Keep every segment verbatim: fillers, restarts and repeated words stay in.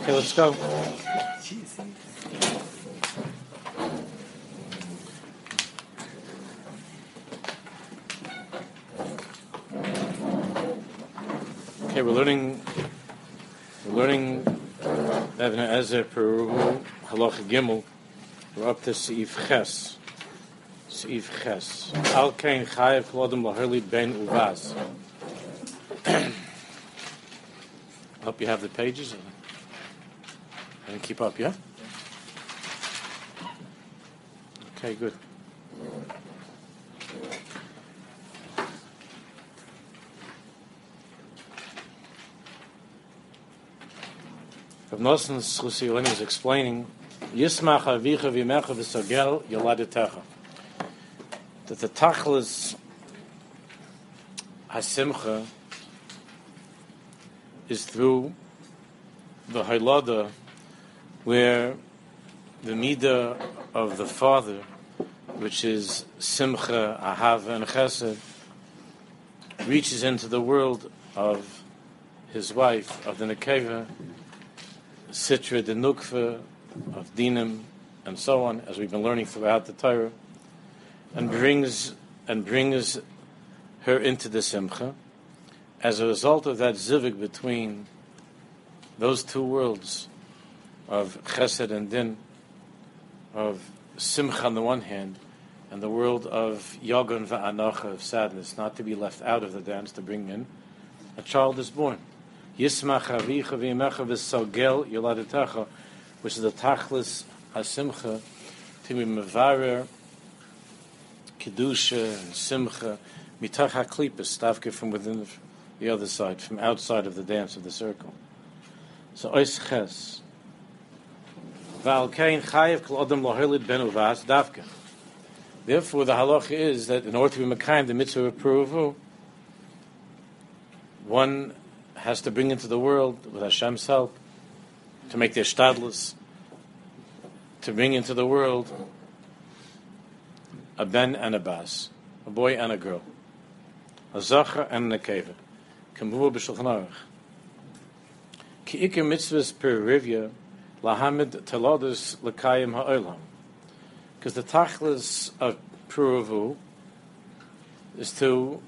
Okay, let's go. Okay, we're learning. We're learning Ibn Ezer Peru Halacha Gimel. We're up to Seif Ches. Seif Ches. Al Kain Chayev Klodem Laherli Ben Uvaz. I hope you have the pages. I can keep up, yeah? Okay, good. Rav Nosson Schusi Yeleni was explaining Yismach Avicha V'Yimecha V'Sogel Yoladetecha, that the Tachlis Hasimcha is through the Haylada, where the Midah of the father, which is Simcha, Ahava, and Chesed, reaches into the world of his wife, of the Nekeva, Sitra, the Nukva, of Dinim, and so on, as we've been learning throughout the Torah, and brings and brings her into the Simcha. As a result of that zivig between those two worlds of Chesed and Din, of Simcha on the one hand, and the world of Yagon va'anocha, of sadness, not to be left out of the dance, to bring in, a child is born. Yismach avicha v'yimecha v'sogel yoladetecha, which is the tachlis hasimcha, to be mevarer kedusha and simcha mitach haklipus, stavke from within the, the other side, from outside of the dance of the circle. So ois ches v'al kein chayev kol adam loherlid ben uvas davke. Therefore, the halacha is that in order to be mekayim the mitzvah of Peruvu, one has to bring into the world, with Hashem's help, to make their shtadlus, to bring into the world a ben and a bas, a boy and a girl, a zachar and a nekeva. K'muvah b'shulchan aruch. Ki ikar mitzvahs per rivya lahamid telodos l'kayim ha'olam. Because the tachlis of Peruvu is to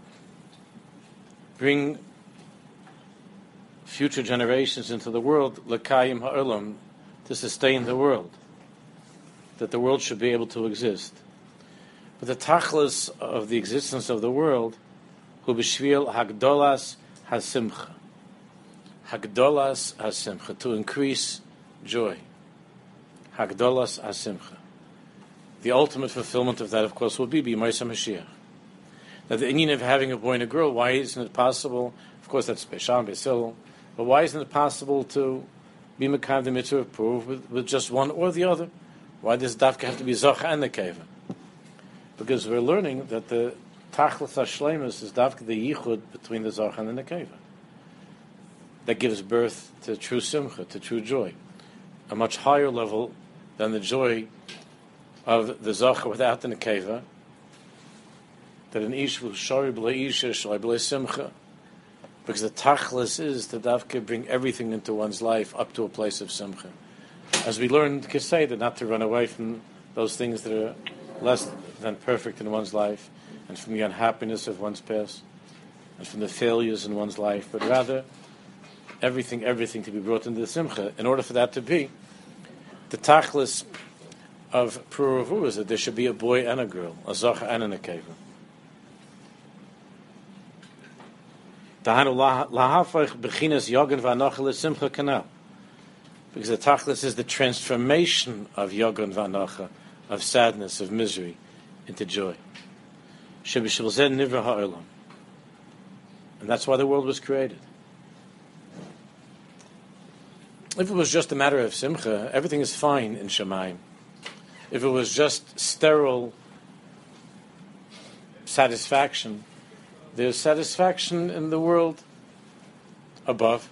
bring future generations into the world, l'kayim ha'olam, to sustain the world, that the world should be able to exist. But the tachlis of the existence of the world, hu b'shvil hagdolas hasimcha, hagdolas hasimcha, to increase joy, hagdolas hasimcha. The ultimate fulfillment of that, of course, will be b'Yemei Mashiach. Now, the inyan of having a boy and a girl, why isn't it possible? Of course, that's Besham, Besil. But why isn't it possible to be Mekayim the mitzvah of Peruv with, with just one or the other? Why does Dafka have to be Zocha and Nekeva? Because we're learning that the Tachlis HaShleimus is Dafka the Yichud between the Zocha and the Nekeva. That gives birth to true Simcha, to true joy. A much higher level than the joy of the Zocha without the Nekeva, that an Ish will shari b'lei Isha, shari b'lei Simcha, because the Tachlis is to Dafka bring everything into one's life up to a place of Simcha. As we learned Keseda, not to run away from those things that are less than perfect in one's life, and from the unhappiness of one's past, and from the failures in one's life, but rather everything, everything to be brought into the Simcha. In order for that to be, the Tachlis of Peruvu is that there should be a boy and a girl, a Zocha and a Nekeva. Because the Tachlis is the transformation of Yogan V'Anocha, of sadness, of misery, into joy. And that's why the world was created. If it was just a matter of Simcha, everything is fine in Shemayim. If it was just sterile satisfaction, there's satisfaction in the world above.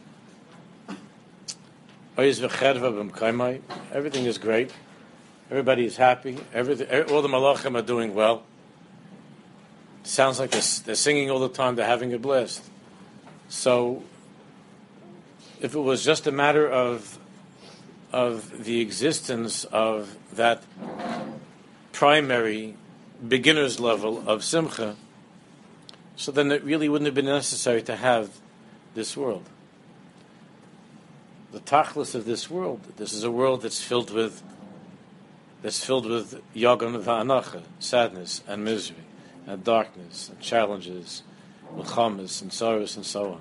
Everything is great. Everybody is happy. Everything, all the malachim are doing well. Sounds like they're, they're singing all the time. They're having a blast. So if it was just a matter of of the existence of that primary beginner's level of simcha, so then it really wouldn't have been necessary to have this world. The tachlis of this world, this is a world that's filled with that's filled with yagan va'anacha, sadness and misery, and darkness, and challenges, milchamas and sorrows and so on.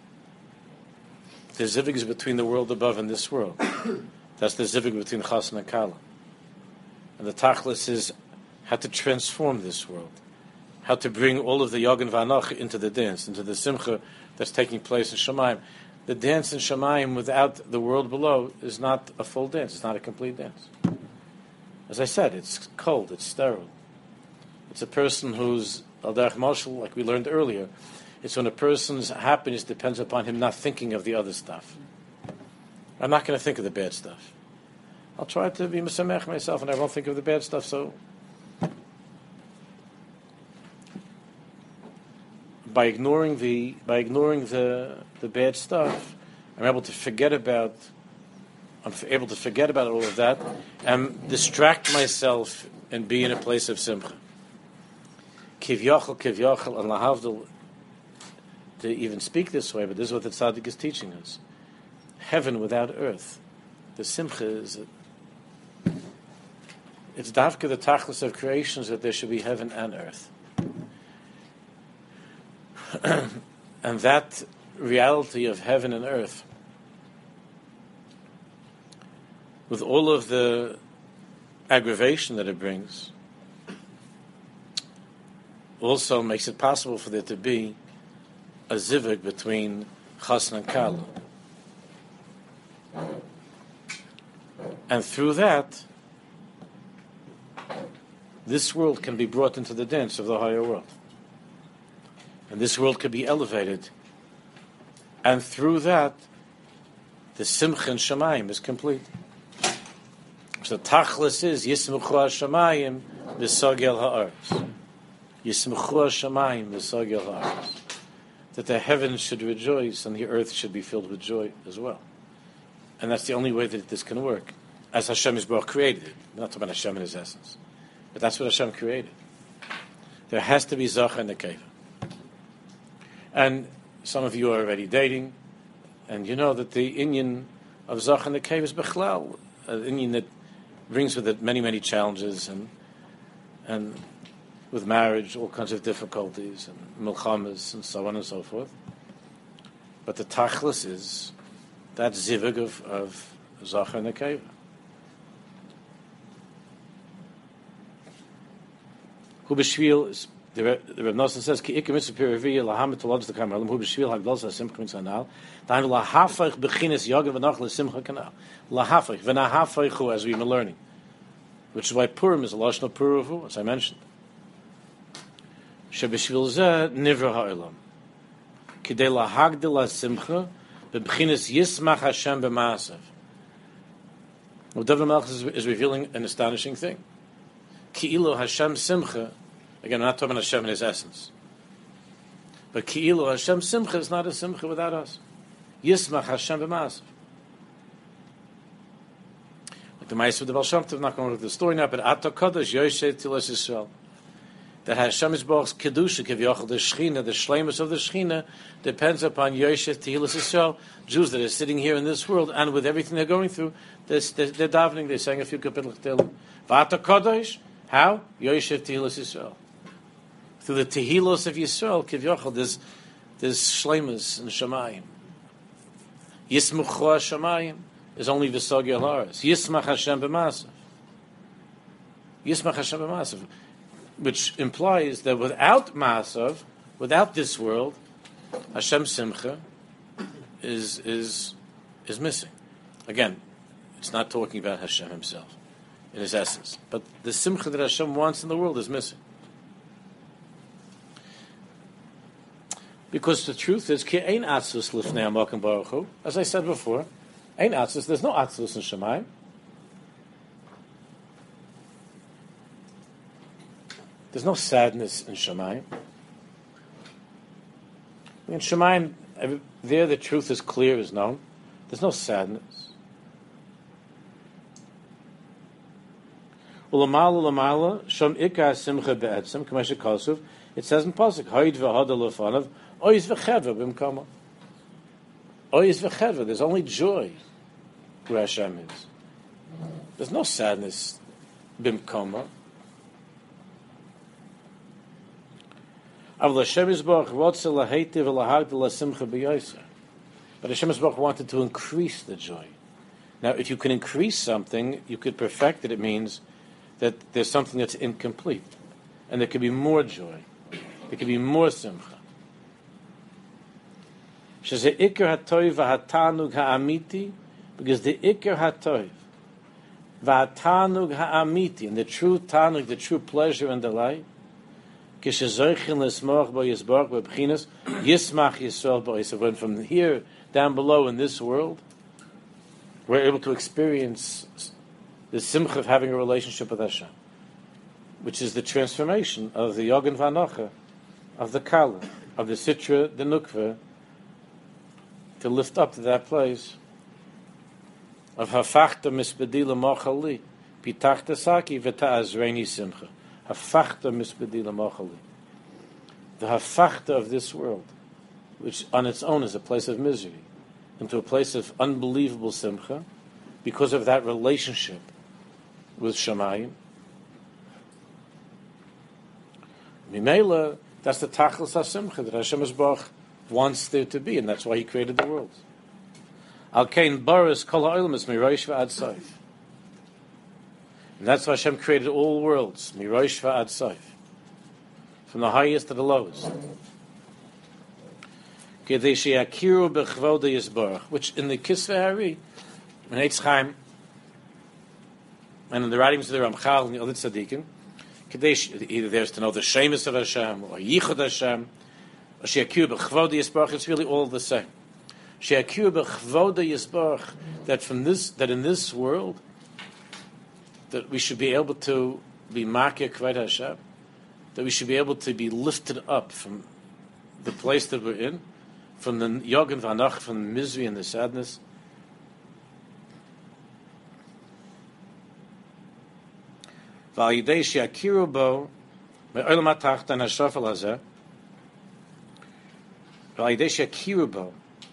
The zivig is between the world above and this world. That's the zivig between chasna and kala. And the tachlis is how to transform this world, how to bring all of the yagan va'anacha into the dance, into the simcha that's taking place in Shamayim. The dance in Shamayim without the world below is not a full dance. It's not a complete dance. As I said, it's cold, it's sterile. It's a person who's, al derech mashal, like we learned earlier, it's when a person's happiness depends upon him not thinking of the other stuff. I'm not going to think of the bad stuff. I'll try to be mesamech myself and I won't think of the bad stuff, so by ignoring the by ignoring the the bad stuff, I'm able to forget about I'm able to forget about all of that and distract myself and be in a place of simcha. Kivyachal, kivyachal, and lahavdil, to even speak this way, but this is what the tzaddik is teaching us. Heaven without earth. The simcha is a, it's dafka the tachlis of creations that there should be heaven and earth. And that reality of heaven and earth, with all of the aggravation that it brings, also makes it possible for there to be a zivug between chasna and kala. And through that, this world can be brought into the dance of the higher world. And this world could be elevated. And through that, the simcha in Shamayim is complete. So tachlis is Yismuchu HaShamayim V'Sogel Ha'aretz. Yismuchu HaShamayim V'Sogel Ha'aretz. That the heavens should rejoice and the earth should be filled with joy as well. And that's the only way that this can work. As Hashem Yisborach created it. We're not talking about Hashem in his essence. But that's what Hashem created. There has to be Zachar and Nekeva. And some of you are already dating, and you know that the inyan of Zach and the cave is Bechlal, an inyan that brings with it many, many challenges, and and with marriage, all kinds of difficulties, and milchamas, and so on and so forth. But the tachlis is that zivug of, of Zach and the cave. Hu b'shvil is The Reb Nosson says, "Ki ikar mitzvah piraviya lahamet tolodus lekam halam hu b'shvil hagdolsa simcha mitzanal." Dainu lahafach b'chinas yogav v'nach lesimcha kanal. Lahafach v'nahafachu, as we've been learning, which is why Purim is a lashon of puravu, as I mentioned. Sheb'shvil zeh nivra ha'olam kidei lahagdil hasimcha b'chinas yismach Hashem b'maasav. What David Melch is, is revealing an astonishing thing. Ki'ilu Hashem simcha. Again, I'm not talking about Hashem in his essence. But Ki'ilu Hashem simcha is not a simcha without us. Yismach Hashem b'maasav. Like the Ma'aseh of the Baal Shem Tov, I'm not going to look at the story now, but Ato Kodesh Yoshe Tilas Yisrael. That Hashem Yisborach's Kedusha, Kivyochel, the Shechina, the Shleimus of the Shechina, depends upon Yoshe Tilas Yisrael. Jews that are sitting here in this world, and with everything they're going through, they're, they're, they're davening, they're saying a few kapitel Tehillim. V'Ato Kodesh, how? Yoshe Tilas Yisrael. Through the Tehilos of Yisrael, Kivyochel, there's, there's Shleimus and Shamayim. Yismuchu HaShamayim is only V'Sogel Ha'aretz. Yismach Hashem b'maasav. Yismach Hashem b'maasav. Which implies that without Maasav, without this world, Hashem Simcha is, is, is missing. Again, it's not talking about Hashem himself in his essence. But the Simcha that Hashem wants in the world is missing. Because the truth is, ki ein atzlus lifnei hamakom baruch hu. As I said before, ein atzlus, there's no atzlus in Shamayim. There's no sadness in Shamayim. In Shamayim, there the truth is clear, is known. There's no sadness. Ulamala ulamala shom ikar simcha be'etzem k'mashe kasuv. It says in pasuk Hoid v'hada lefanav ois v'cheva b'mkama. Ois v'cheva. There's only joy where Hashem is. There's no sadness b'mkama. But Hashem Yisbarach wanted to increase the joy. Now, if you can increase something, you could perfect it. It means that there's something that's incomplete, and there could be more joy. There could be more simcha. Sheze ikar hatoiv v'hatanug ha'amiti, because the ikar hatoiv v'hatanug ha'amiti, and the true tanug, the true pleasure and delight, when from here down below in this world, we're able to experience the simcha of having a relationship with Hashem, which is the transformation of the Yogan Vanocha, of the Kala, of the Sitra, the Nukva, to lift up to that place of Hafachta Mispedila Mochali, Pitachta Saki V'ta'azreini Simcha. Hafachta mispedila mochali. The hafachta of this world, which on its own is a place of misery, into a place of unbelievable simcha, because of that relationship with Shamayim. Mimela, that's the tachlis hasimcha that Hashem Yisbarach wants there to be, and that's why He created the world. Al kein baris kol ha'olam es mirosh v'ad soif. And that's why Hashem created all worlds, mirosh v'ad soif, from the highest to the lowest. Kedei sheyakiru b'chvoda Yisbarach, which in the Kisvei Hari, in Eitz Chaim, and in the writings of the Ramchal and the other tzaddikim, kedei either there's to know the shemus of Hashem or yichud Hashem, or sheyakiru b'chvoda Yisbarach. It's really all the same. Sheyakiru b'chvoda Yisbarach, that from this, that in this world, that we should be able to be makir kvod Hashem, that we should be able to be lifted up from the place that we're in, from the yogan v'anach, from the misery and the sadness. V'al-yidei she'yakiru bo me'olam ha'tachton ha'shafel hazeh, v'al-yidei she'yakiru bo,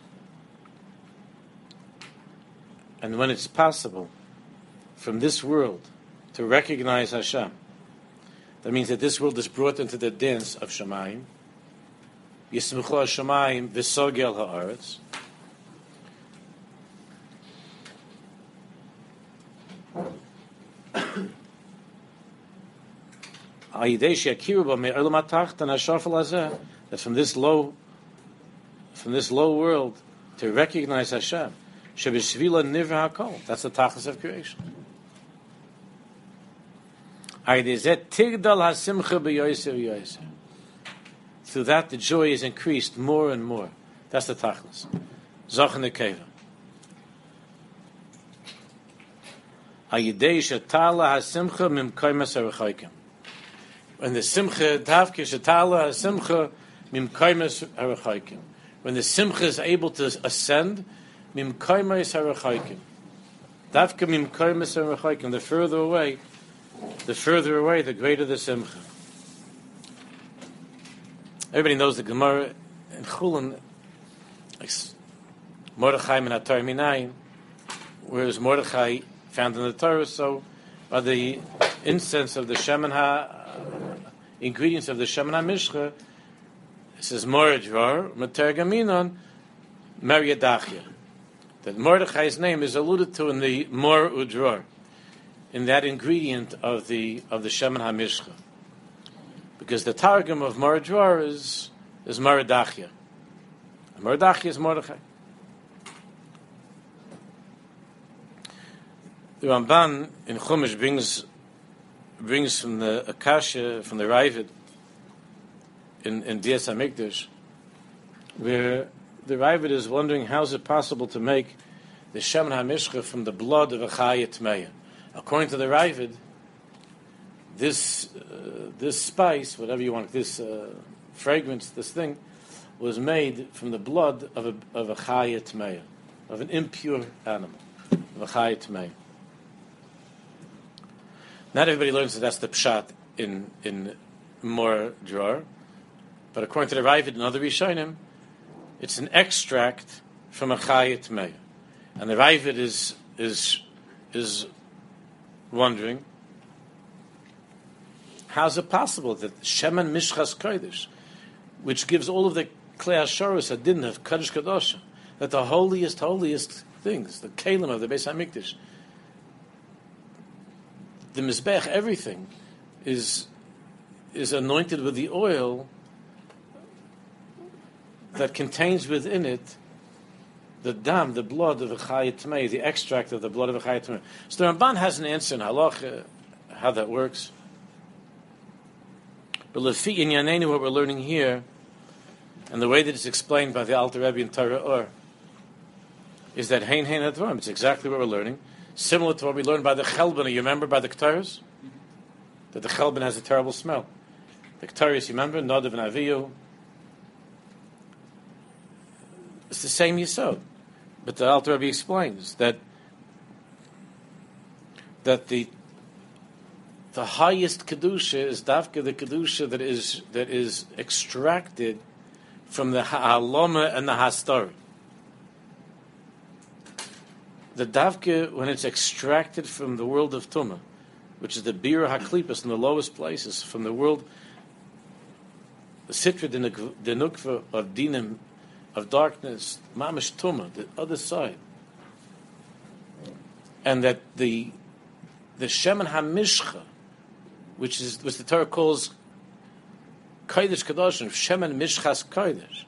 and when it's possible from this world to recognize Hashem, that means that this world is brought into the dance of Shamayim. Yismuchu Hashamayim v'sogel ha'aretz. That from this low, from this low world to recognize Hashem, shebishvila nivra hakol. That's the tachlis of creation. Through that, the joy is increased more and more. That's the tachlis. Zach in the keva. When the simcha davke shetala hasimcha mimkaimes harachaykim. When the simcha is able to ascend, mimkaimes harachaykim. Davke mimkaimes harachaykim. The further away, the further away, the greater the simcha. Everybody knows the Gemara in Chulin, like Mordechai min haTorah minayin, whereas Mordechai found in the Torah, so are the incense of the Shemen Ha, ingredients of the Shemen HaMishcha. It says Moradvar, Matergaminon, Meriadachia. That Mordechai's name is alluded to in the Mor Udror, in that ingredient of the of the Shemen HaMishcha. Because the Targum of Moradvar is is Moradachia. Moradachia is Mordechai. The Ramban in Chumash brings brings from the Akasha, from the Ravid in in Dias HaMikdash, where the Ravid is wondering how is it possible to make the Shemen HaMishcha from the blood of a Chaya Tmeya. According to the Ravid, this uh, this spice, whatever you want, this uh, fragrance, this thing, was made from the blood of a of a Chaya Tmeya, of an impure animal, of a chayei tmei. Not everybody learns that that's the pshat in in Mor Dror, but according to the Ravid and other Rishonim, it's an extract from a chayei tmei, and the Ravid is is is wondering, how's it possible that Shemen Mishchas Kodesh, which gives all of the Klei HaShoros a din of Kodesh Kadosh, that the holiest, holiest things, the Kalim of the Beis HaMikdash, the Mizbech, everything, is is anointed with the oil that contains within it the dam, the blood of a chayei tmei, the extract of the blood of a chayei tmei. So the Ramban has an answer in Halacha how that works. But lefi inyanenu, what we're learning here, and the way that it's explained by the Alter Rebbe in Torah Or, is that hein hein advarim. It's exactly what we're learning, similar to what we learned by the Chelban. You remember by the Ketores? That the Chelban has a terrible smell. The Ketores, you remember? Nadav and Avihu. It's the same Yisod. But the Alter Rebbe explains that that the the highest kedusha is dafka the kedusha that is that is extracted from the ha'aloma and the hastar. The davka, when it's extracted from the world of tumah, which is the bir haklipas in the lowest places, from the world, the sitra the nukva of dinim, of darkness, mamish tumah, the other side, and that the the shemen hamishcha, which is which the Torah calls kodesh kadoshim, shemen mishchas kodesh,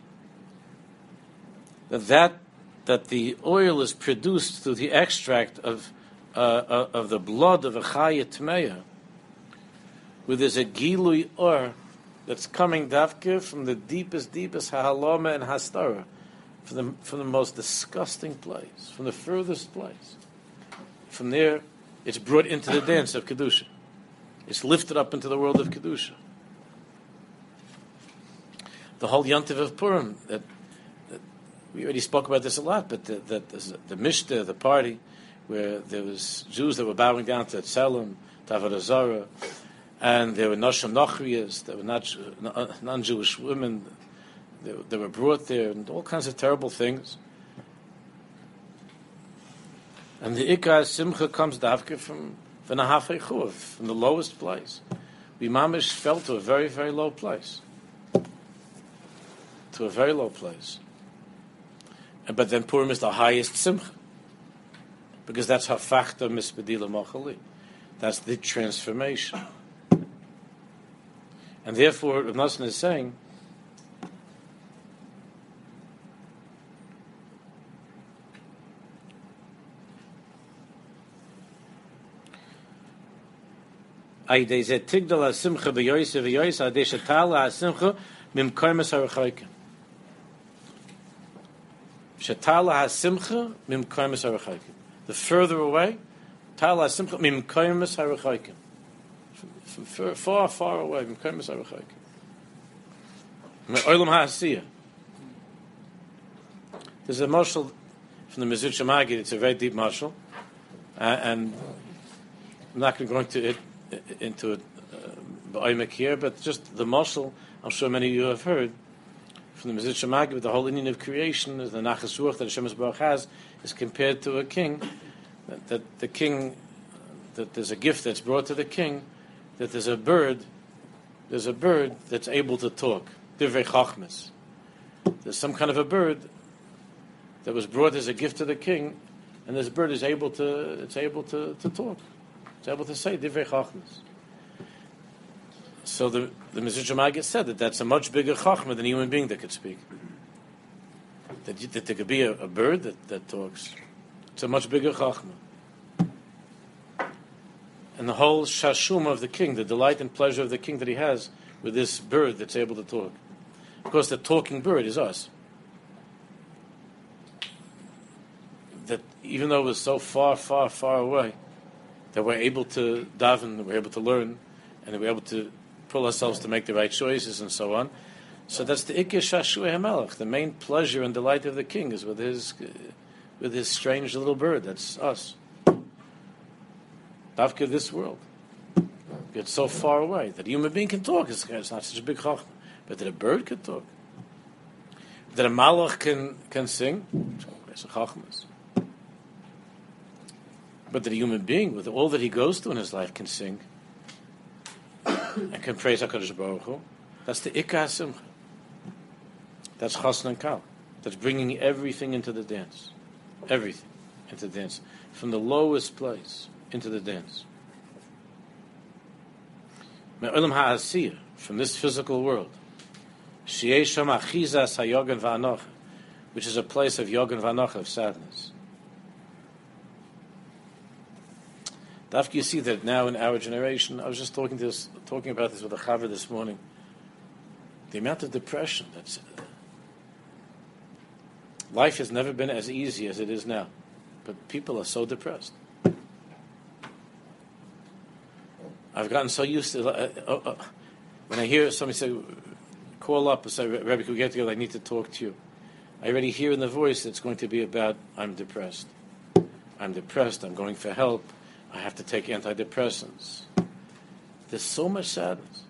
that that that the oil is produced through the extract of uh, of the blood of a chayei tmeya, where there's a gilui or that's coming dafka from the deepest, deepest ha'alama and hastara, from the from the most disgusting place, from the furthest place. From there, it's brought into the dance of kedusha. It's lifted up into the world of kedusha. The whole Yontiv of Purim, that, that we already spoke about this a lot, but the, that the, the Mishta, the party, where there was Jews that were bowing down to Tzelem, to Avodah Zarah, and there were Noshim Nochrias, there were not, non-Jewish women that, that were brought there, and all kinds of terrible things. And the Ikar Simcha comes dafka from from the Hafei Chuv, from the lowest place. We mamish fell to a very, very low place. To a very low place. And, but then Purim is the highest Simcha. Because that's Hafachta Mispedila Machali. That's the transformation. And therefore, Rav Nosson is saying, Ay de ze tigdal simcha be yoyse ve yoyse ade shetala simcha mim kaimes harachaykim. Shetala simcha mim kaimes harachaykim. The further away, tala simcha mim kaimes harachaykim. From far, far away, mim kaimes harachaykim. Me olam ha'asiyah. There's a mashal from the Mezritch Magid. It's a very deep mashal, uh, and I'm not going to go into it. into it uh, here, but just the mashal, I'm sure many of you have heard from the Mezritch Magid, the whole Indian of creation, the Nachas Ruach that Hashem Yisbarach has, is compared to a king, that, that the king, that there's a gift that's brought to the king, that there's a bird, there's a bird that's able to talk, Divrei Chachmas. There's some kind of a bird that was brought as a gift to the king, and this bird is able to, it's able to, to talk. It's able to say Divrei Chachmas. So the the Mezritch Magid said that that's a much bigger Chachma than a human being that could speak. That, that there could be a, a bird that, that talks. It's a much bigger Chachma. And the whole shashum of the king, the delight and pleasure of the king that he has with this bird that's able to talk. Of course, the talking bird is us. That even though it was so far, far, far away, that we're able to daven, that we're able to learn, and that we're able to pull ourselves to make the right choices and so on. So that's the Ikar Shashuei HaMelech. The main pleasure and delight of the king is with his, uh, with this strange little bird that's us. Dafka this world. It's so far away that a human being can talk. It's, it's not such a big chachma. But that a bird can talk. That a malach can, can sing. It's a chachmas. But that a human being, with all that he goes through in his life, can sing and can praise HaKadosh Baruch Hu. That's the Ikka HaSimcha. That's Chasna and Kal. That's bringing everything into the dance. Everything into the dance. From the lowest place into the dance. Me'olam ha'asiyah, from this physical world. She'eh sham achizas ha'yogan va'anocha, which is a place of yogan va'anocha, of sadness. Dafka, you see that now in our generation, I was just talking to this, talking about this with a chaver this morning, the amount of depression that's... Life has never been as easy as it is now, but people are so depressed. I've gotten so used to... Uh, uh, uh, when I hear somebody say, call up and say, Rebbe, can we get together? I need to talk to you. I already hear in the voice it's going to be about, I'm depressed. I'm depressed, I'm going for help. I have to take antidepressants. There's so much sadness.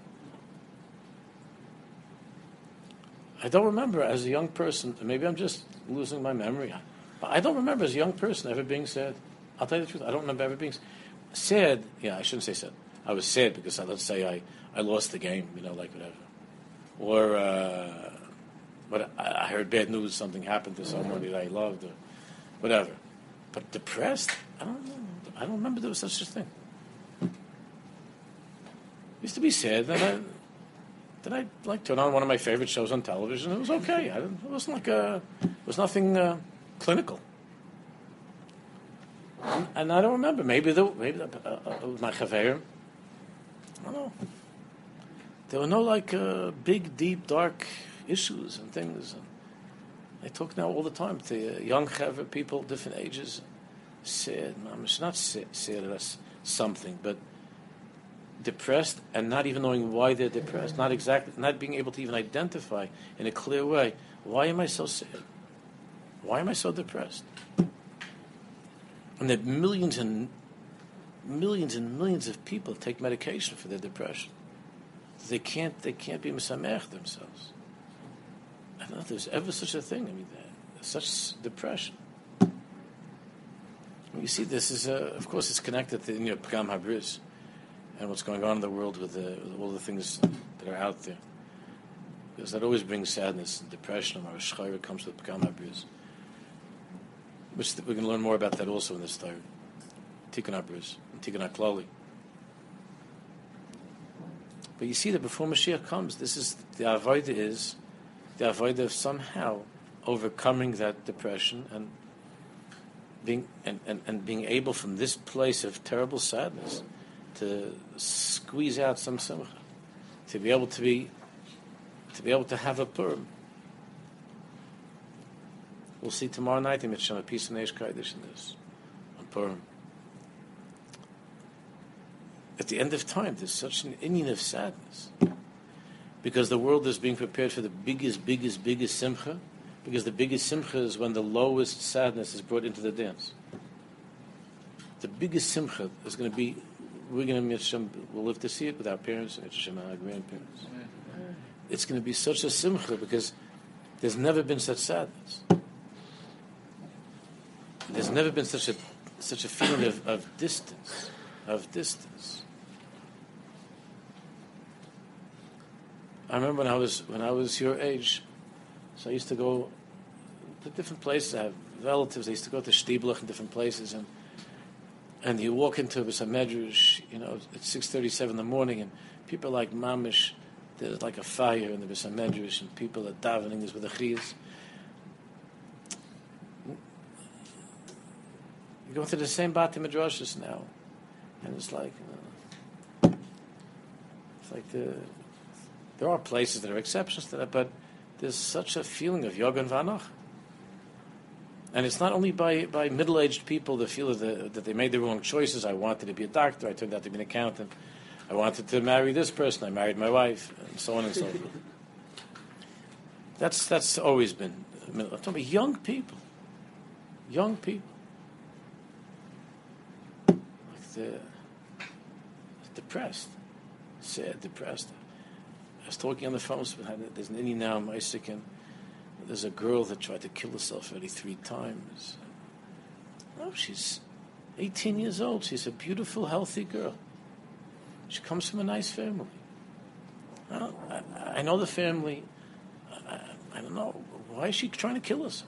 I don't remember as a young person, maybe I'm just losing my memory, but I don't remember as a young person ever being sad. I'll tell you the truth, I don't remember ever being sad. Yeah, I shouldn't say sad. I was sad because, uh, let's say, I, I lost the game, you know, like whatever. Or, uh, but I, I heard bad news, something happened to somebody that I loved, or whatever. But depressed? I don't know. I don't remember there was such a thing. Used to be sad. Then I, then I like turn on one of my favorite shows on television. It was okay. I didn't, it wasn't like a, it was nothing uh, clinical. And, and I don't remember. Maybe the, maybe the, uh, uh, my chaverim. I don't know. There were no like uh, big, deep, dark issues and things. And I talk now all the time to uh, young chaver people, different ages. Sad, it's not sad, sad as something, but depressed and not even knowing why they're depressed, not exactly, not being able to even identify in a clear way, why am I so sad? Why am I so depressed? And that millions and millions and millions of people take medication for their depression. They can't, they can't be misamech themselves. I don't know if there's ever such a thing. I mean, such depression. You see, this is, uh, of course, it's connected to, you know, Pagam HaBriz and what's going on in the world with, the, with all the things that are out there. Because that always brings sadness and depression. Our Shchayra comes with Pagam HaBriz. Which we're going to learn more about that also in this story. Tikkun HaBriz and Tikkun HaKlali. But you see that before Mashiach comes, this is, the Avodah is, the Avodah of somehow overcoming that depression and being and, and, and being able from this place of terrible sadness to squeeze out some simcha, to be able to be to be able to have a Purim. We'll see tomorrow night in Mitzvah, a piece of Neish Kodesh in this on Purim. At the end of time, there's such an inyan of sadness because the world is being prepared for the biggest, biggest, biggest simcha. Because the biggest simcha is when the lowest sadness is brought into the dance. The biggest simcha is going to be, we're going to, we'll live to see it with our parents and our grandparents. It's going to be such a simcha because there's never been such sadness. There's never been such a such a feeling of, of distance, of distance. I remember when I was when I was your age. So I used to go to different places. I have relatives. I used to go to Shtiblach in different places, and and you walk into a medrash, you know, at six thirty-seven in the morning, and people are like mamish. There's like a fire in the Beis Medrash, and people are davening this with the chiyas. You go to the same Bati Midrashos now, and it's like uh, it's like the there are places that are exceptions to that, but there's such a feeling of Yogan Vanach. And it's not only by, by middle-aged people that feel that, that they made the wrong choices. I wanted to be a doctor. I turned out to be an accountant. I wanted to marry this person. I married my wife, and so on and so forth. That's that's always been. I'm talking about young people. young people, like they're depressed, sad, depressed. I was talking on the phone. There's an Indian now in Mexican. There's a girl that tried to kill herself already three times. Oh, she's eighteen years old. She's a beautiful, healthy girl. She comes from a nice family. Well, I, I know the family. I, I don't know. Why is she trying to kill herself?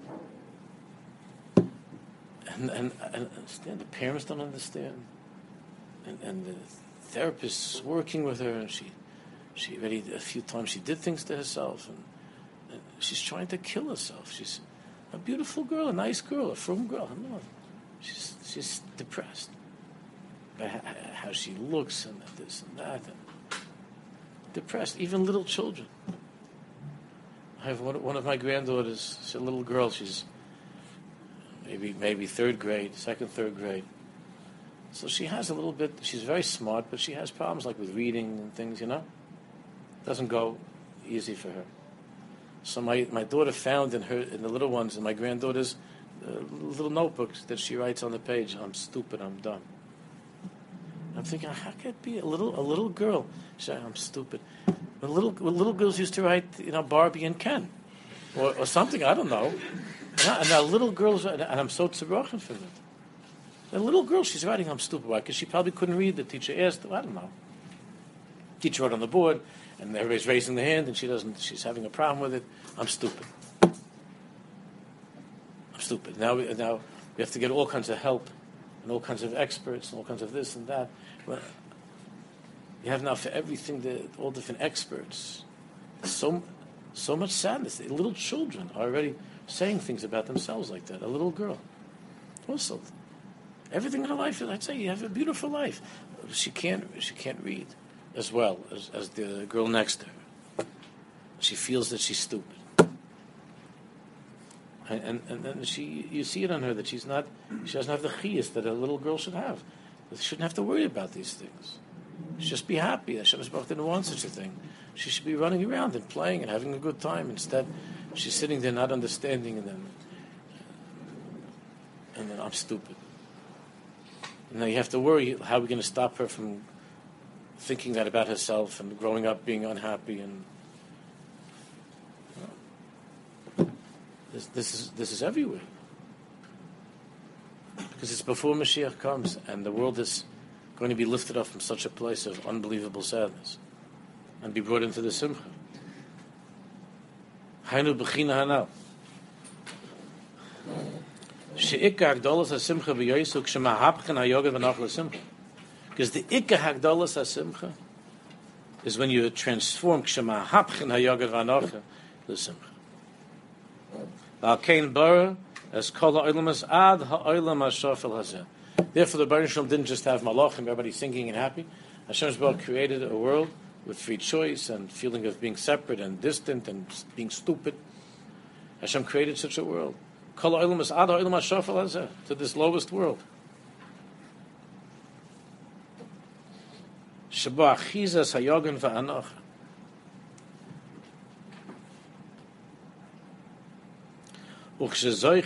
And, and, and understand, the parents don't understand. And, and the therapist's working with her, and she, she already, a few times she did things to herself, and, and she's trying to kill herself. She's a beautiful girl, a nice girl, a frum girl. No, she's, she's depressed by how she looks and this and that. And depressed, even little children. I have one, one of my granddaughters, she's a little girl, she's maybe maybe third grade, second, third grade. So she has a little bit, she's very smart, but she has problems like with reading and things, you know? Doesn't go easy for her. So my, my daughter found in her, in the little ones, in my granddaughters, uh, little notebooks that she writes on the page, I'm stupid, I'm dumb. I'm thinking, how could it be a little a little girl? She said, I'm stupid. When little when little girls used to write, you know, Barbie and Ken, or, or something, I don't know. And now, and now little girls, and I'm so tzibrochen for that. The little girl, she's writing, I'm stupid. Why? Because she probably couldn't read. The teacher asked her, I don't know. Teacher wrote on the board, and everybody's raising the hand, and she doesn't. She's having a problem with it. I'm stupid. I'm stupid. Now, we, now we have to get all kinds of help, and all kinds of experts, and all kinds of this and that. Well, you have now for everything, the, all different experts. So, so much sadness. The little children are already saying things about themselves like that. A little girl. Also, everything in her life, I'd say, you have a beautiful life. She can't, she can't read as well as, as the girl next to her. She feels that she's stupid. And, and, and she, you see it on her that she's not, she doesn't have the chiyus that a little girl should have. She shouldn't have to worry about these things. She should just be happy. Hashem Yisbarach didn't want such a thing. She should be running around and playing and having a good time. Instead, she's sitting there not understanding, and then, and then I'm stupid. And now you have to worry, how are we going to stop her from thinking that about herself and growing up being unhappy? And you know, this, this is this is everywhere. Because it's before Mashiach comes, and the world is going to be lifted up from such a place of unbelievable sadness and be brought into the Simcha. Hainu b'china hanal. She'ikka hagdolas ha-simcha b'yoysu k'shemahapchen ha-yogad v'nach l'simcha. Because the ikka hagdolas ha-simcha is when you transform k'shemahapchen ha-yogad v'nach l'simcha. V'alkein bara as kol ha'olam ad ha'olam ha'shafel hazeh. Therefore, the Baruch Shalom didn't just have malachim, everybody singing and happy. Hashem Yisbarach created a world with free choice and feeling of being separate and distant and being stupid. Hashem created such a world. Kol ha'olam ad ha'olam ha'shafel hazeh, to this lowest world. Sheba achizas hayogan va'anach. But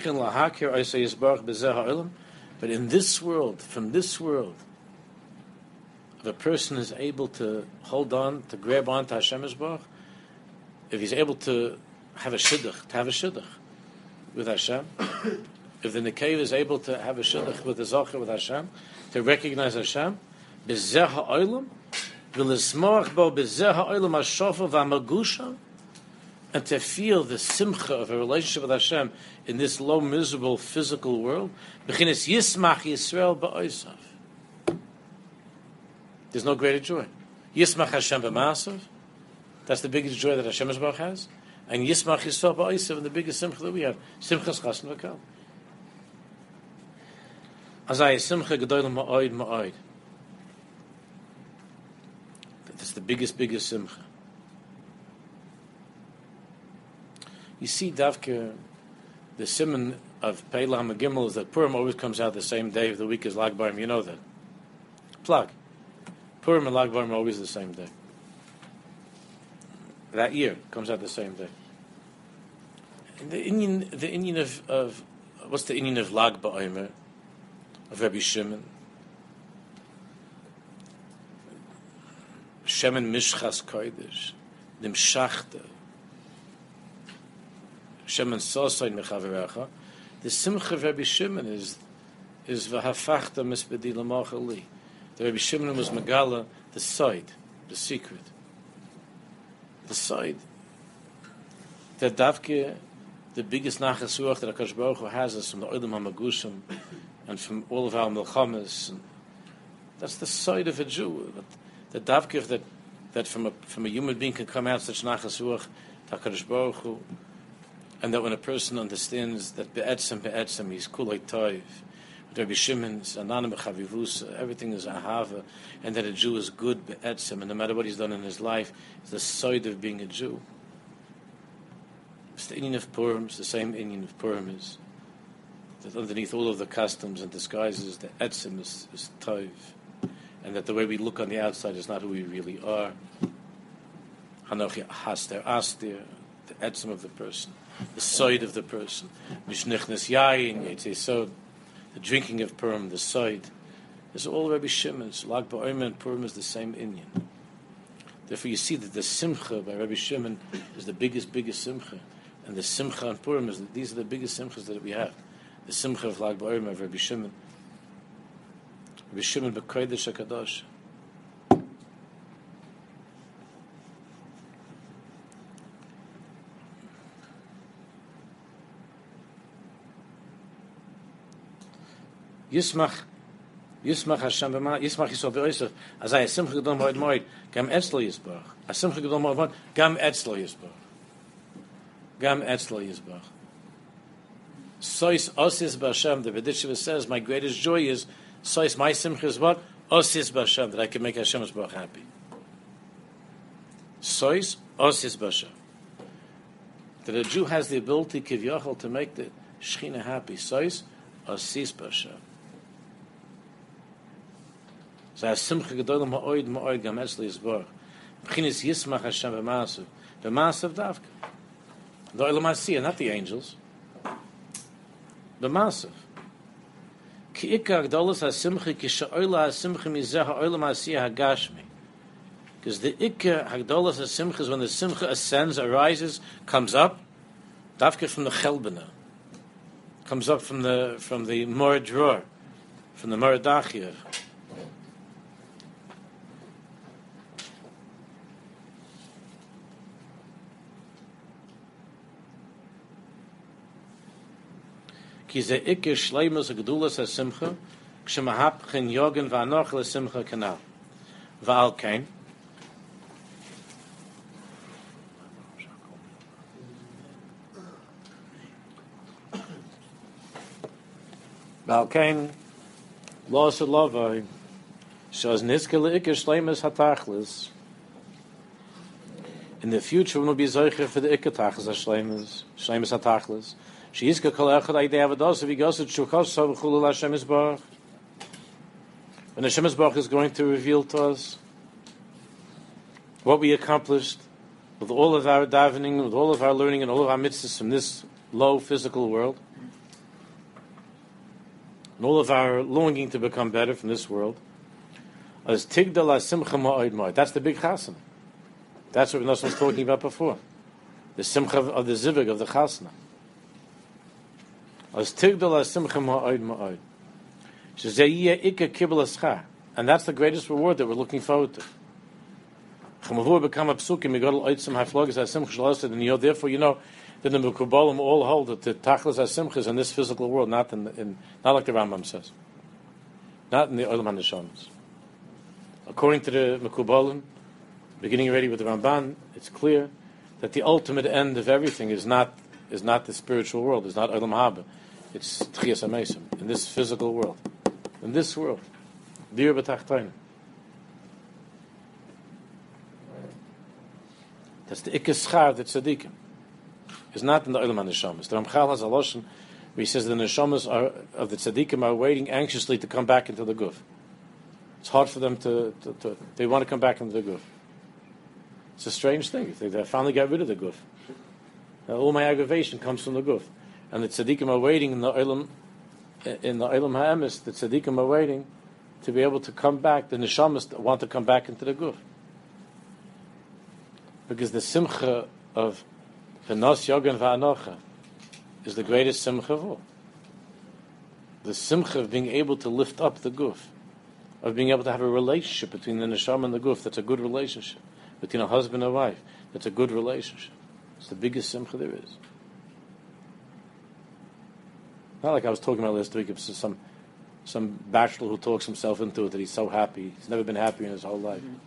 in this world, from this world, if a person is able to hold on, to grab on to Hashem Yisbarach, if he's able to have a shidduch, to have a shidduch with Hashem, if the Nekev is able to have a shidduch with the Zocher, with Hashem, to recognize Hashem, b'zeh ha'olam, v'lismach bo b'zeh ha'olam ha'shofa v'amagusha, and to feel the simcha of a relationship with Hashem in this low, miserable, physical world, b'chinas yismach Yisrael ba'osav. There's no greater joy. Yismach Hashem b'ma'asav, that's the biggest joy that Hashem Yisbarach has, and Yismach Yisrael ba'osav, and the biggest simcha that we have, simchas chasna v'kal. Azay simcha gedolim ma'oid ma'oid. That's the biggest, biggest simcha. You see, Davka, the simon of Peilah HaMegimel is that Purim always comes out the same day of the week as Lag B'Orim. You know that. Plug. Purim and Lag B'Orim are always the same day. That year comes out the same day. And the Indian, the Indian of, of what's the inyan of Lag Ba'omer of Rabbi Shimon? Shemen Mishchas Kodesh, Nimshachta, Shemen Sosayin Mechaverecha. The simcha of Rabbi Shimon is is v'hafachta mispedi l'machal li. The Rabbi Shimon was megala, the side, the secret, the side that davke, the biggest nachas ruach that HaKadosh Baruch Hu has us from the Olam HaMagushim and from all of our milchamas. That's the side of a Jew. The davke that that from a from a human being can come out such nachas ruach to HaKadosh Baruch Hu, and that when a person understands that be'etzem be'etzem he's kulay toiv, Rabbi Shimon's ananim chavivus, everything is ahava, and that a Jew is good be'etzem, and no matter what he's done in his life, it's the side of being a Jew. It's the inyan of Purim, it's the same inyan of Purim is that underneath all of the customs and disguises, the etzem is, is toiv, and that the way we look on the outside is not who we really are. Hanochi haster astir, the etzem of the person, the side of the person, mishnichnes yayin, yitzesod, the drinking of Purim, the side, is all Rabbi Shimon's. Lag Ba'omer and Purim is the same inyan. Therefore, you see that the simcha by Rabbi Shimon is the biggest, biggest simcha, and the simcha on Purim is these are the biggest simchas that we have. The simcha of Lag Ba'omer of Rabbi Shimon, Rabbi Shimon b'kodesh hakadosh. Yismach, Yismach Hashem b'ma, Yismach Yisrael b'oisef, as I simcha gedol moed moed, gam etzlo yisbach. A simcha gedol moed moed, gam etzlo yisbach. Gam etzlo yisbach. Sois osis b'Hashem, the B'ditchiva says, my greatest joy is, sois, my simcha is what? Osis b'Hashem, that I can make Hashem Yisbach happy. Sois osis b'Hashem. That a Jew has the ability, kivyachol, to make the Shechina happy. Sois osis b'Hashem. So as simcha gedolim ha'oid ma'oid gam etzli yisborach. B'chinis yismach Hashem b'maasav. B'maasav davka. The olam asiyah, not the angels. B'maasav. Ki ikka gdolos ha'simcha ki sha'oila ha'simcha mizeh ha'olam asiyah ha'gashmi. Because the ikka ha'gdolos ha'simcha is when the simcha ascends, arises, comes up, davka from the chelbena. Comes up from the from the Mor Dror, from the Moradachir. Ki ze ikke shleimus gedulas hasimcha, kshemahapchen yogen va'anoch lesimcha kanal. Va'al kain. Va'al kain, lo selovai, shaz niske leike shleimus hatachlis. In the future, we will be zeicher for the ikke tachlis ha-shleimus, shleimus hatachlis. She is kol echad aydei avodos if he goes to shukos so v'chulu Hashem Yisbarach. When Hashem Yisbarach is going to reveal to us what we accomplished with all of our davening, with all of our learning, and all of our mitzvahs from this low physical world, and all of our longing to become better from this world, as tigdal simcha ma'od ma'od. That's the big chasana. That's what Nosson was talking about before. The simcha of the zivig of the chasana. As tigdal simcha ma'od ma'od. Shezayiyah ikka kibbul aschar. And that's the greatest reward that we're looking forward to. Chamavur become a psukim, migodal oitzim haflogas ha-simcha shalasid, and you know, therefore, you know, that the Mekubalim all hold that the tachlis ha-simcha is in this physical world, not in, the, in not like the Rambam says. Not in the Olam HaNeshamas. According to the Mekubalim, beginning already with the Ramban, it's clear that the ultimate end of everything is not is not the spiritual world, is not Olam Haba. It's Tchias HaMesim, in this physical world. In this world. Dir b'tachtonim. That's the Ikkas Schar of the Tzadikim. It's not in the Olam HaNeshamas. The Ramchal has a loshon where he says the Neshamas are, of the Tzadikim are waiting anxiously to come back into the Guf. It's hard for them to, to, to they want to come back into the Guf. It's a strange thing. They, they finally got rid of the Guf. Now, all my aggravation comes from the Guf. And the tzaddikim are waiting in the Olam, in the Olam Ha'emes, the tzaddikim are waiting to be able to come back, the neshamas want to come back into the guf. Because the simcha of V'nos Yogan V'anocha is the greatest simcha of all. The simcha of being able to lift up the guf, of being able to have a relationship between the neshama and the guf, that's a good relationship. Between a husband and wife, that's a good relationship. It's the biggest simcha there is. Not like I was talking about last week, it's some some bachelor who talks himself into it that he's so happy. He's never been happy in his whole life. Mm-hmm.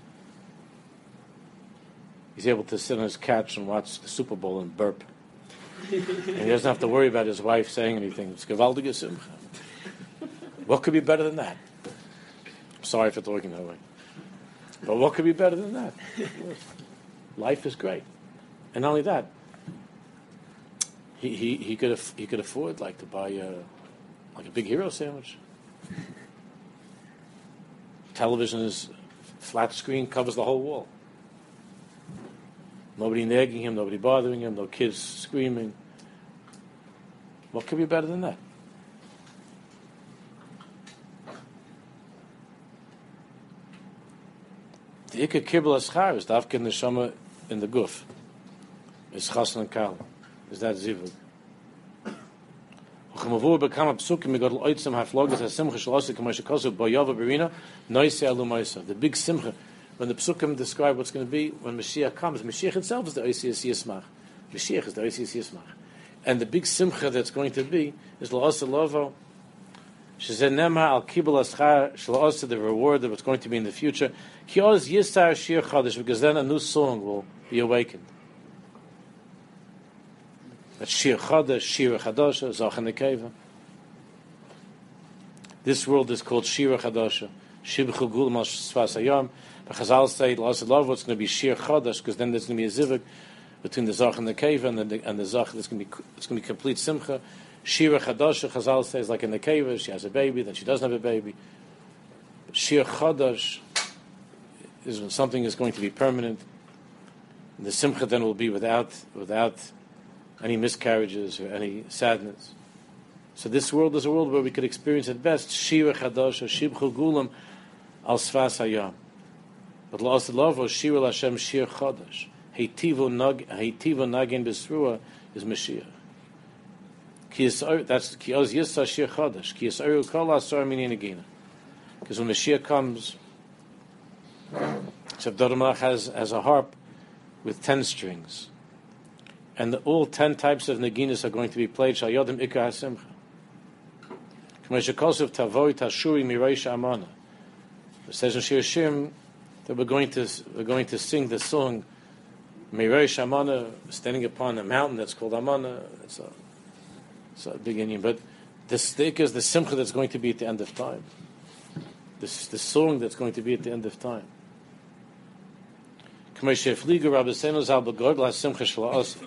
He's able to sit on his couch and watch the Super Bowl and burp. And he doesn't have to worry about his wife saying anything. It's gewaltige simcha. What could be better than that? I'm sorry for talking that way. But what could be better than that? Life is great. And not only that, he he, he could af- he could afford like to buy a, like a big hero sandwich. Television is flat screen, covers the whole wall. Nobody nagging him, nobody bothering him, no kids screaming. What could be better than that? The Ikka Kibbul Aschar is Dafkin Neshama in the Guf. Is Chassan and Kal. Is that Zivug. The big simcha, when the psukim describe what's going to be when Mashiach comes, Mashiach itself is the Oisias Yismach. Mashiach is the Oisias Yismach. And the big simcha that's going to be is La'asa Lovo, Shezenema al Kibbul Aschar, Shla'asa, the reward of what's going to be in the future. Kioz Yisar Shir Chadash, because then a new song will be awakened. That's Shir Chadash, Shir Chadasha, Zachan Nekeva. This world is called Shir Chadasha, Shibchu Gulam al Sfas Hayam. But Chazal say, La'asa Lovo, it's going to be Shir Chadash, because then there's going to be a zivug between the Zachan Nekeva and the, and the Zach. It's going to be it's going to be complete simcha. Shira Chadash, Chazal says, like in the Nekeva, she has a baby, then she doesn't have a baby. Shir Chadash is when something is going to be permanent. And the simcha then will be without without any miscarriages or any sadness. So this world is a world where we could experience at best Shira Chadash, Shibchu Gulam al Sfas Hayam. But La'asad Lavo, Shira Lashem Shir Chadash. Heitivo Nagin Besrua is Mashiach. That's Kioz Yisa Shir Chadash. Kiyas Aru Kol Asar Mini Nagina. Because when Mashiach comes, Shabdar Malach has, has a harp with ten strings. And the, all ten types of Naginas are going to be played. Shal Yodim Ikka HaSimcha. K'may Shekosov Tavoi Tashuri Mireisha Amana. It says in Shir Shim that we're going to we're going to sing the song Mireisha Amana, standing upon a mountain that's called Amana. It's a, it's a big Indian. But the stick is the simcha that's going to be at the end of time. This is the song that's going to be at the end of time. K'may Shefliga Rabbeinu Zal B'God La Simcha Shla'asa.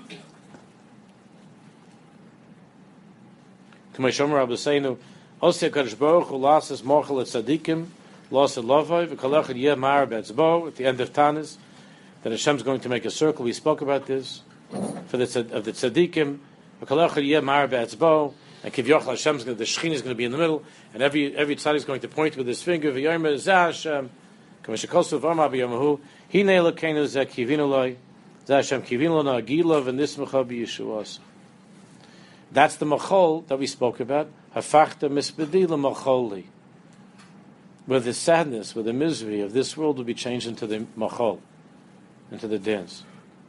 K'may Shomer Rabbeinu Osya Kadosh Baruch Hu Lasas Mochel Et Tzadikim Lasa Lovay V'Kolachad Yeh Mar Betzbo at the end of Tanis that Hashem's going to make a circle. We spoke about this for the of the Tzadikim V'Kolachad Yeh Mar Betzbo and Kivyochel Hashem's going to, the Shechin is going to be in the middle and every every tzaddik is going to point with his finger V'Yomer Zah Hashem K'may Shekosu V'Amar B'Yomahu Hinei Elokeinu Zeh Kivinu Loi Zeh Hashem Kivinu Loi Nagila V'Nismacha B'Yeshuas. That's the machol that we spoke about. Hafachta Misbedila Macholi, where the sadness, where the misery of this world will be changed into the machol, into the dance.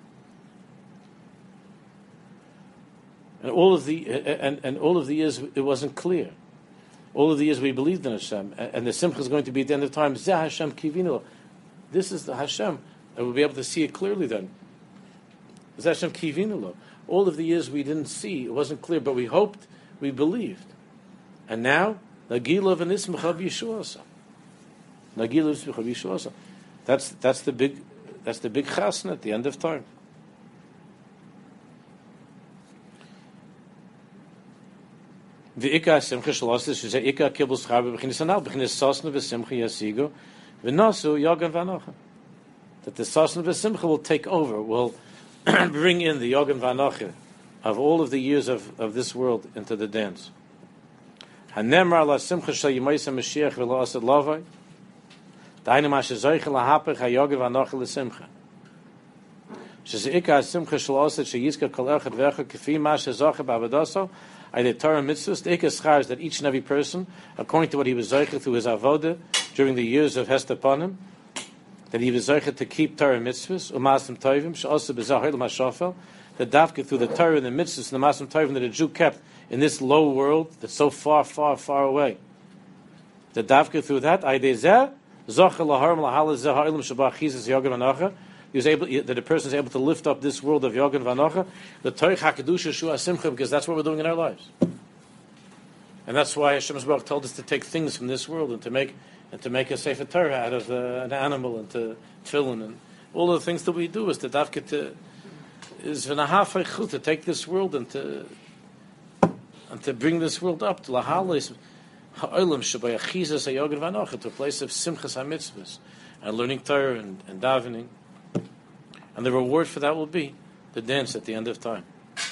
And all of the and, and all of the years it wasn't clear. All of the years we believed in Hashem, and the simcha is going to be at the end of time. Zeh Hashem Kivinu. This is the Hashem, and we'll be able to see it clearly then. Zeh Hashem Kivinu. All of the years we didn't see, it wasn't clear, but we hoped, we believed. And now, Nagila v'nismacha b'Yeshuasa. Nagila v'nismacha b'Yeshuasa. That's that's the big that's the big chasna at the end of time. V'ika simcha shalostis shezeh ika kibbul schar b'chinis anal b'chinis sasna v'simcha yasigo v'nasu yogan v'anocha. That the sasna v'simcha will take over, will bring in the yogan v'anocha, of all of the years of, of this world into the dance. Hanemar la simcha shel yimaysa Mashiach v'lo asad lavai. Dainu ma shezoiche lahapech hayoger v'anoche l'simcha. Shezeika simcha shel asad sheyizka kol echad v'echad kefi ma shezoche b'avodaso. I did Torah mitzvahs. The ikar schar is that each and every person, according to what he was zoiche through his avodah during the years of Hester Panim, that he was zoiche to keep Torah mitzvahs, umasim tovim, she'osu b'zahir l'mashafel, that dafka through the Torah and the mitzvahs and the masim tovim that a Jew kept in this low world that's so far, far, far away. The dafka through that, I did zeh, zoche laharim lahala zeh ha'ilim shabach chizis yogan v'anocha, he was able, that a person is able to lift up this world of Yogan Vanocha, the Torah HaKadosh Shua Simcha, because that's what we're doing in our lives. And that's why Hashem Yisbarach told us to take things from this world and to make and to make a Sefer Torah out of uh, an animal and to tefillin and all of the things that we do is to dafka to is v'nahafay chut to take this world and to and to bring this world up to lahalis ha'olam shabay achizas haYogan Vanocha, to a place of simchas hamitzvahs and learning Torah and, and davening. And the reward for that will be the dance at the end of time.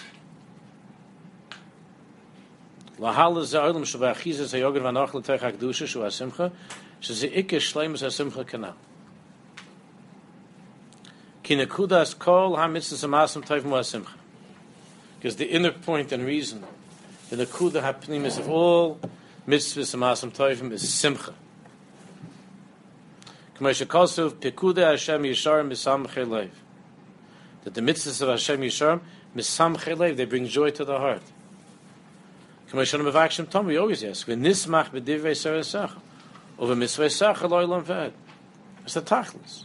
Lahala za'olam shabachizas hayogan v'anoch l'teich ha'kedusha shu ha'simcha sheze'ike shleimus ha'simcha kana. Ki nekudas kol ha'mitzvahs ha'masim tovim ha'simcha. Because the inner point and reason, the nekuda ha'pnimis of all mitzvahs ha'masim tovim is simcha. K'may shekosov pekuda Hashem yisharim b'samchei leiv. That the mitzvahs of Hashem Yisharim, misamchei leiv, they bring joy to the heart. We always ask, v'nismach b'divrei seresecha, over mitzvah secha lo ilam v'ed. It's the tachlis.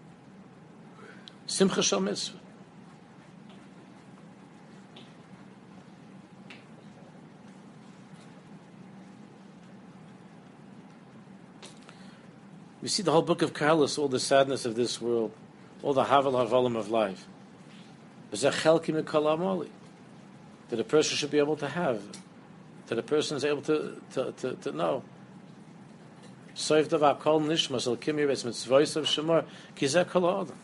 Simcha shel mitzvah. We see the whole book of Koheles, all the sadness of this world, all the havel havalim of life. That a person should be able to have, that a person is able to to, to, to know. Soif davar kol nishmas al kim yives mitzvos of shemar kizeh kol adam.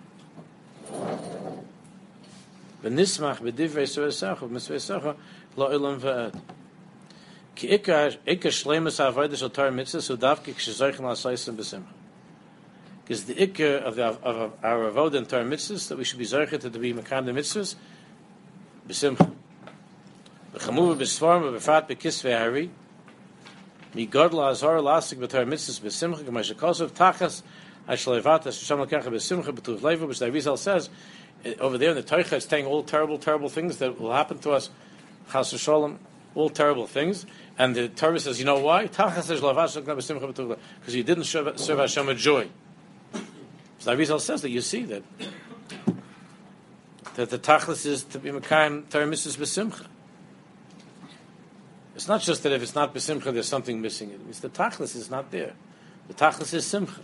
V'nismach b'divrei seresecha mitzvos lo ilam v'ed. Ki ikar ikar shleimus ha'avodah shel Torah mitzvahs udavki k'shezoichen la'asaysim b'simcha. Because the ikar of, the, of our avodah and Torah mitzvahs, that we should be zoichet to be makam the mitzvahs, b'simcha. B'chamuv b'svarm b'frat b'kisvei hari, mi godla azhar lasik b'Torah mitzvahs b'simcha, k'may shekosov tachas ha'shleivat ha'sham l'kacha b'simcha b'tuv leiva, which the Arizal says, over there in the Torah, it's saying all terrible, terrible things that will happen to us, chas v'sholem, all terrible things, and the Torah says, you know why? Tachas ha'shleivat ha'sham b'simcha b'tuv leiva, because you didn't serve, serve Hashem with joy. So the Arizal says that you see that that the tachlis is to be mekayim Torah mitzvahs b'simcha. It's not just that if it's not b'simcha, there's something missing. It means the tachlis is not there. The tachlis is simcha.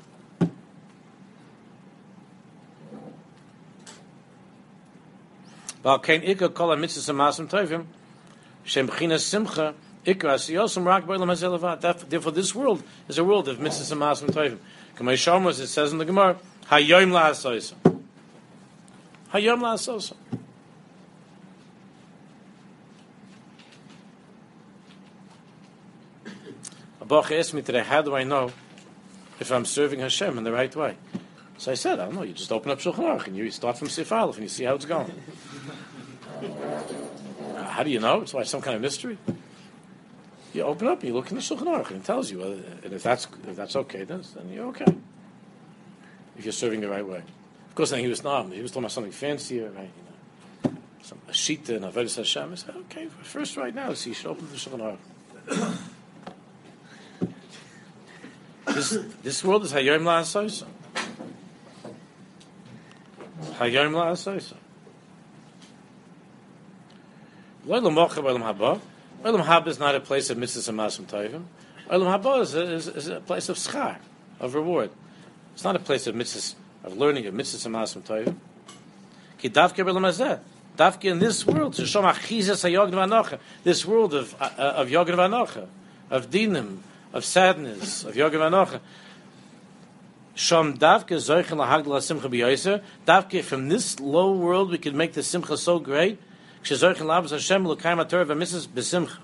But kein ikar kol hamitzvahs ha'masim tovim shem b'chinas simcha ikar asiyosum rak b'olam hazeh levad. Therefore, this world is a world of mitzvahs ha'masim tovim. Kamei Sharmos, it says in the Gemara, Hayom la'asoso. Hayom la'asoso. A Baruch asked me today, how do I know if I'm serving Hashem in the right way? So I said, I don't know, you just open up Shulchan Aruch and you start from Sif Aleph and you see how it's going. How do you know? It's like some kind of mystery. You open up, you look in the Shulchan Aruch, and it tells you, whether, and if that's if that's okay, then, then you're okay. If you're serving the right way. Of course, then he was not. He was talking about something fancier, right? You know, some a shita and avodas Hashem. I said, okay, first, right now, so you should open the Shulchan Aruch. This this world is Hayom la'asoso. Hayom la'asoso. Lo l'mocha b'olam haba. Olam haba is not a place of mitzvahs and masim tovim. Olam haba is, is, is a place of schar, of reward. It's not a place of mitzvahs, of learning of mitzvahs and masim tovim. Ki davke b'olam hazeh. Davke in this world, sheshom achizas hayogan v'anocha. This world of uh, of yogan v'anocha, of dinim, of sadness, of yogan v'anocha. Shom davke zoichen lahagdala simcha b'yoser. Davke from this low world, we can make the simcha so great. Kshezoichen labas Hashem l'kayim haTorah v'mitzvos b'simcha.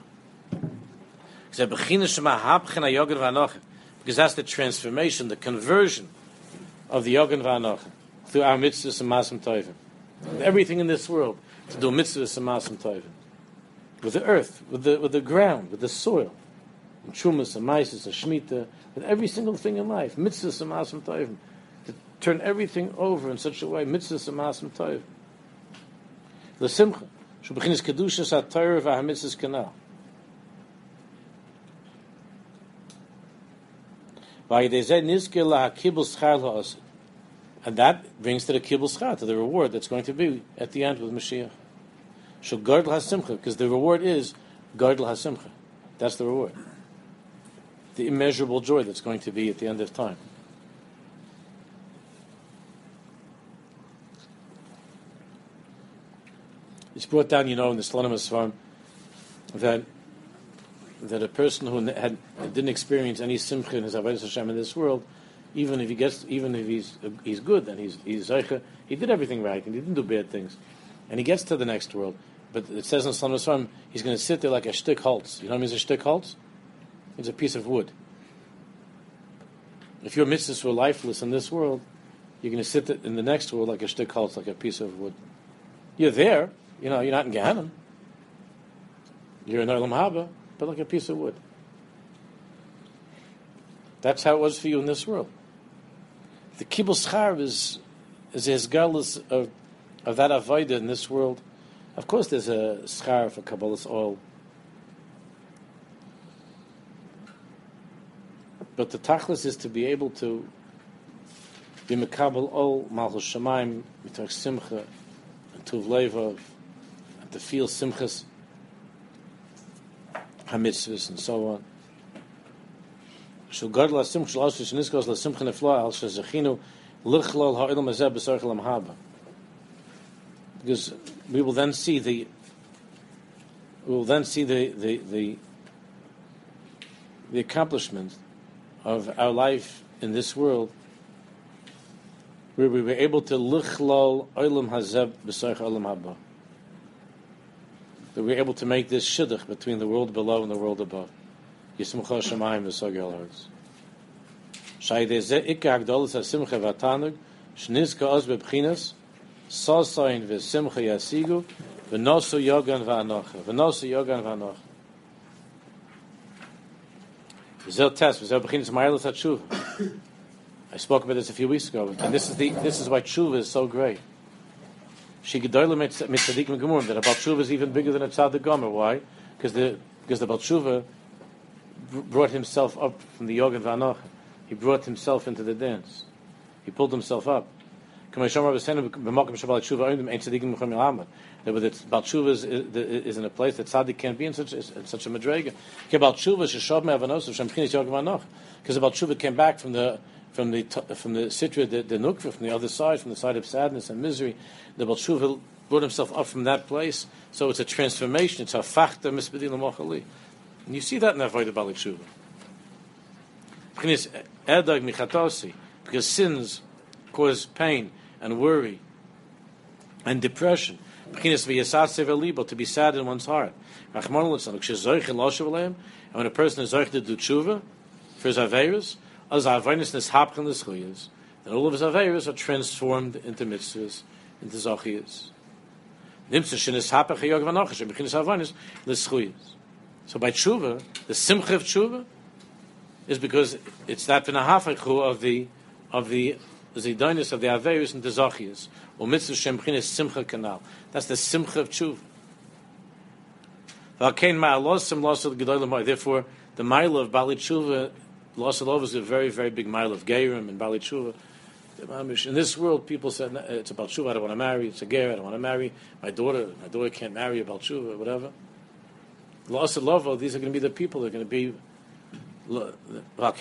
Because that's the transformation, the conversion of the Yogan V'Anocha through our mitzvahs and Masim Tovim. Everything in this world to do mitzvahs and Masim Tovim. With the earth, with the with the ground, with the soil. And Trumas and Maisis and Shemitah, with every single thing in life, mitzvahs and Masim Tovim. To turn everything over in such a way, mitzvahs and Masim Tovim. L'simcha, shu b'chinas kedushas ha'Torah v'ha'mitzvahs kanal. And that brings to the kibbutz schar, to the reward that's going to be at the end with Mashiach. So gardel hasimcha, because the reward is gardel hasimcha. That's the reward. The immeasurable joy that's going to be at the end of time. It's brought down, you know, in the Slonim Asfarim that that a person who had didn't experience any simcha in his avodas Hashem in this world, even if he gets, even if he's he's good and he's he's zeicha, he did everything right and he didn't do bad things, and he gets to the next world. But it says in Slonim Asfarim, he's going to sit there like a shtick holtz. You know what I mean? A shtick holtz? It's a piece of wood. If your mitzvahs were lifeless in this world, you're going to sit in the next world like a shtick holtz, like a piece of wood. You're there, you know. You're not in Gehenna. You're in Olam Haba. But like a piece of wood. That's how it was for you in this world. The kibbutz schar is is a esgalus of of that avodah in this world. Of course, there's a schar for kabbalas oil, but the tachlis is to be able to be mekabel ol malchus shemaim mitach simcha and tuv levav, and to feel simchas hamitzvahs and so on. Shul gadol hasimcha shel asher sheniskos lasimcha nefla al shezachinu lichlol ha'olam hazeh b'sarch lam haba. Because we will then see the we will then see the the the, the accomplishment of our life in this world, where we were able to lichlol olam hazeh b'sarch olam haba. That we're able to make this shidduch between the world below and the world above. Yismucha Shemayim v'sogel ha'aretz. Shayidei zeh ikka hagdolas hasimcha v'tanug shnizka oz bebchinas sasayin v'simcha yasigu v'nosu yogan v'anocha v'nosu yogan v'anocha. V'zel test v'zel b'chinas ma'alas hatshuva. I spoke about this a few weeks ago, and this is the this is why tshuva is so great. She gedoyle mit tzaddikim gemurim, that a Baal Tshuva is even bigger than a tzaddik gomer. Why? Because the because the Baal Tshuva brought himself up from the Yogan V'Anocha. He brought himself into the dance. He pulled himself up. That with the Baal Tshuva is, is in a place that tzaddik can't be in such in such a madrega. Because the Baal Tshuva came back from the from the from the sitra, the, the nukva, from the other side, from the side of sadness and misery. The Baal Tshuva brought himself up from that place. So it's a transformation. It's a fachta misbedil mochali, and you see that in the avodah Baal Tshuva. Because sins cause pain and worry and depression. To be sad in one's heart. And when a person is zoich to do tshuva for his aveirus, then all of his aveirus are transformed into mitzvahs, into zochiyas. So by tshuva, the simcha of tshuva is because it's that v'nahafachu of the of the zidonus of the aveirus and the zochiyas. Or mitzvah shemchin simcha kanal. That's the simcha of tshuva. Therefore, the mile of Bali Tshuva, Losalov, is a very, very big mile of Geirim and Bali Tshuva. In this world, people said it's about Tshuva. I don't want to marry. It's a Geir. I don't want to marry. My daughter, my daughter can't marry about Tshuva, whatever. Losalov, these are going to be the people. They're going to be. These are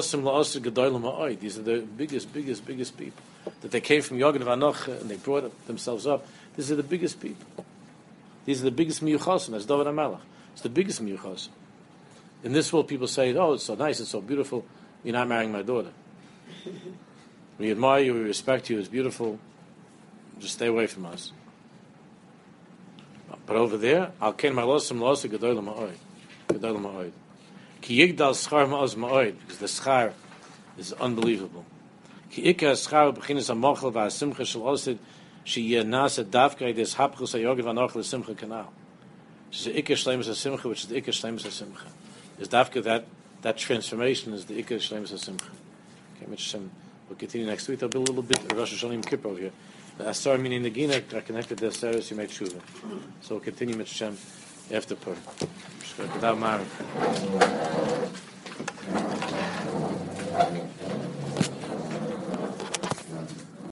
the biggest, biggest, biggest people. That they came from Yogan V'Anocha and they brought themselves up. These are the biggest people. These are the biggest miyuchasim. That's David HaMelech. It's the biggest miyuchasim. In this world, people say, "Oh, it's so nice, it's so beautiful. You're not marrying my daughter. We admire you, we respect you. It's beautiful. Just stay away from us." But over there, Al Ken Marlosim Losa Gedolim Ma'oid. Gedolim Ma'oid. Ki Yigdal Schar Ma'oz Ma'oid, because the Schar is unbelievable. Ki Ika Schar B'chinis HaMochel V'Asimcha Shel Osid She Nasa Davka Des Hapchus HaYogav HaNochel Simcha Kanal. She says Ika Shleimus HaSimcha, which is the Ika Shleimus HaSimcha. Is Davka that that transformation is the Ika Shleimus HaSimcha. Okay, which um, we'll continue next week. There'll be a little bit of Rosh Hashanah Yom Kippur over here. The Asar meaning the Gina are connected to the Asaris you made Tshuva. So we'll continue with Shem after Purim. Without Marek.